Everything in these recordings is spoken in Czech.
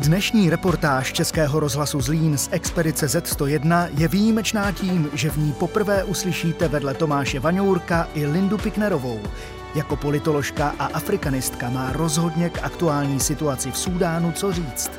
Dnešní reportáž Českého rozhlasu Zlín z expedice Z101 je výjimečná tím, že v ní poprvé uslyšíte vedle Tomáše Vaňourka i Lindu Piknerovou. Jako politoložka a afrikanistka má rozhodně k aktuální situaci v Súdánu co říct.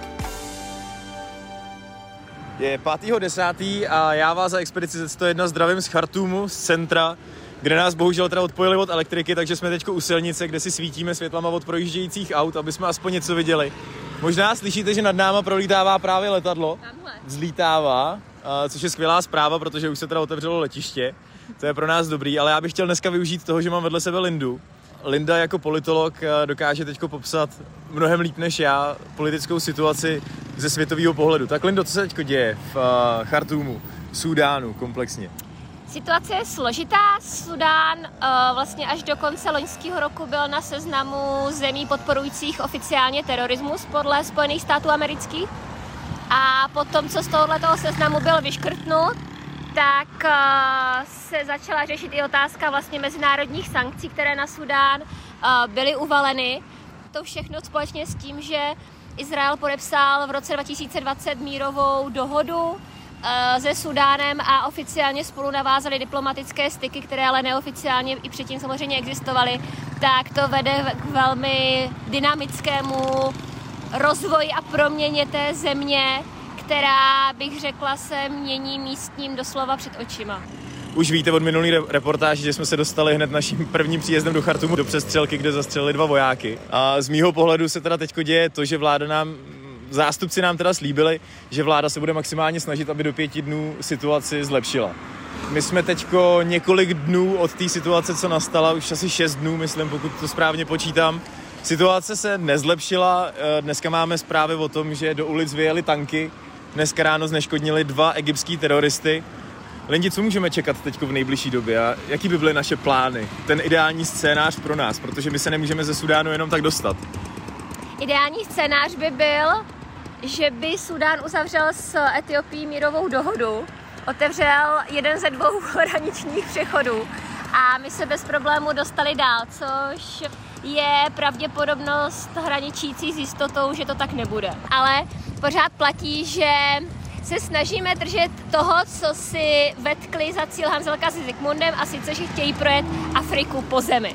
Je 5.10. a já vás za expedici Z101 zdravím z Chartúmu, z centra, kde nás bohužel teda odpojili od elektriky, takže jsme teď u silnice, kde si svítíme světlama od projíždějících aut, aby jsme aspoň něco viděli. Možná slyšíte, že nad náma prolítává právě letadlo, vzlítává, což je skvělá zpráva, protože už se teda otevřelo letiště. To je pro nás dobrý, ale já bych chtěl dneska využít toho, že mám vedle sebe Lindu. Linda jako politolog dokáže teďko popsat mnohem líp než já politickou situaci ze světového pohledu. Tak Lindo, co se teďko děje v Chartúmu, v Súdánu komplexně? Situace je složitá. Súdán vlastně až do konce loňského roku byl na seznamu zemí podporujících oficiálně terorismus podle Spojených států amerických. A potom, co z tohoto seznamu byl vyškrtnut, tak se začala řešit i otázka vlastně mezinárodních sankcí, které na Súdán byly uvaleny. To všechno společně s tím, že Izrael podepsal v roce 2020 mírovou dohodu se Súdánem a oficiálně spolu navázali diplomatické styky, které ale neoficiálně i předtím samozřejmě existovaly, tak to vede k velmi dynamickému rozvoji a proměně té země, která, bych řekla, se mění místním doslova před očima. Už víte od minulý reportáži, že jsme se dostali hned naším prvním příjezdem do Chartúmu do přestřelky, kde zastřelili 2 vojáky. A z mýho pohledu se teda teďko děje to, že zástupci nám teda slíbili, že vláda se bude maximálně snažit, aby do 5 dnů situaci zlepšila. My jsme teďko několik dnů od té situace, co nastala, už asi 6 dnů, myslím, pokud to správně počítám. Situace se nezlepšila, dneska máme zprávy o tom, že do ulic vyjeli tanky, dneska ráno zneškodnili 2 egyptský teroristy. Lindi, co můžeme čekat teďko v nejbližší době a jaký by byly naše plány? Ten ideální scénář pro nás, protože my se nemůžeme ze Súdánu jenom tak dostat. Ideální scénář by byl, že by Súdán uzavřel s Etiopií mírovou dohodu, otevřel jeden ze 2 hraničních přechodů a my se bez problému dostali dál, což je pravděpodobnost hraničící s jistotou, že to tak nebude. Ale pořád platí, že se snažíme držet toho, co si vetkli za cíl Hanzelka se Zikmundem, a sice, že chtějí projet Afriku po zemi.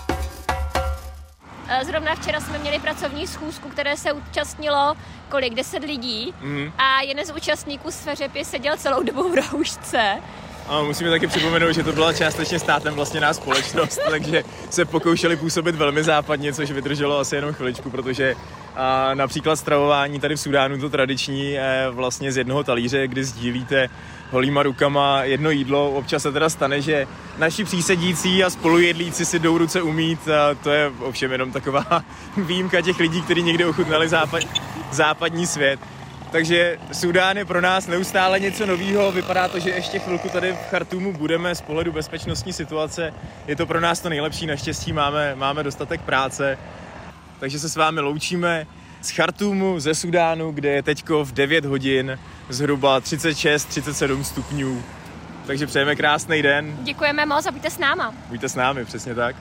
Zrovna včera jsme měli pracovní schůzku, které se účastnilo 10 lidí a jeden z účastníků z Feřepy seděl celou dobu v roušce. A musíme taky připomenout, že to byla částečně státem vlastněná společnost, takže se pokoušeli působit velmi západně, což vydrželo asi jenom chviličku, protože například stravování tady v Súdánu to tradiční je vlastně z jednoho talíře, kdy sdílíte holýma rukama jedno jídlo. Občas se teda stane, že naši přísedící a spolujedlíci si jdou ruce umýt, a to je ovšem jenom taková výjimka těch lidí, kteří někdy ochutnali západní svět. Takže Súdán je pro nás neustále něco novýho, vypadá to, že ještě chvilku tady v Chartúmu budeme z pohledu bezpečnostní situace. Je to pro nás to nejlepší, naštěstí máme dostatek práce, takže se s vámi loučíme z Chartúmu, ze Súdánu, kde je teďko v 9 hodin zhruba 36-37 stupňů. Takže přejeme krásný den. Děkujeme moc a buďte s náma. Buďte s námi, přesně tak.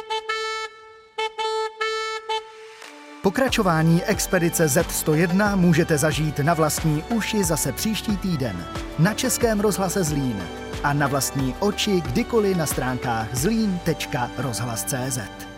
Pokračování expedice Z101 můžete zažít na vlastní uši zase příští týden na Českém rozhlase Zlín a na vlastní oči kdykoliv na stránkách zlín.rozhlas.cz.